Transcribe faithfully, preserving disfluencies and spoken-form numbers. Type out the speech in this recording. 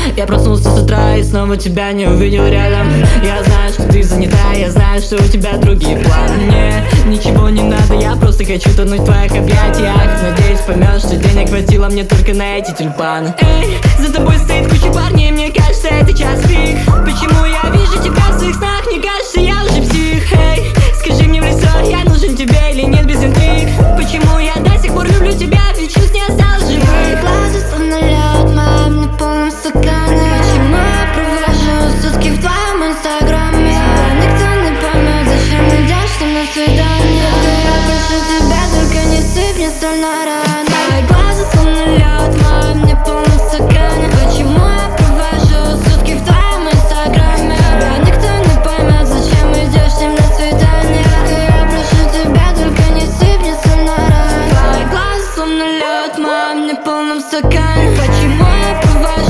Я проснулся с утра и снова тебя не увидел рядом. Я знаю, что ты занята, я знаю, что у тебя другие планы. Мне ничего не надо, я просто хочу тонуть в твоих объятиях. Надеюсь, поймешь, что денег хватило мне только на эти тюльпаны. Эй, за тобой стоит куча парней, мне кажется, это час пик. Почему я вижу тебя в своих снах, мне кажется, я уже псих. Эй, скажи мне в лицо, я нужен тебе или нет без интриг. Почему я до сих пор люблю тебя, ведь чувств не осталось живых. Твои глаза словно лед, моим на полном стакане. Почему я провожу сутки в твоем инстаграме? Тебя никто не поймет, зачем идешь ты на свидание. Я прошу тебя, только не сыпь мне соль на раны. Твои глаза словно лед, моим на полном стакане. Почему я провожу сутки в твоем инстаграме? Тебя никто не поймет, зачем идешь ты на свидание. Я прошу тебя, только не сыпь мне соль на раны. Твои глаза словно лед, моим на полном стакане. Почему я провожу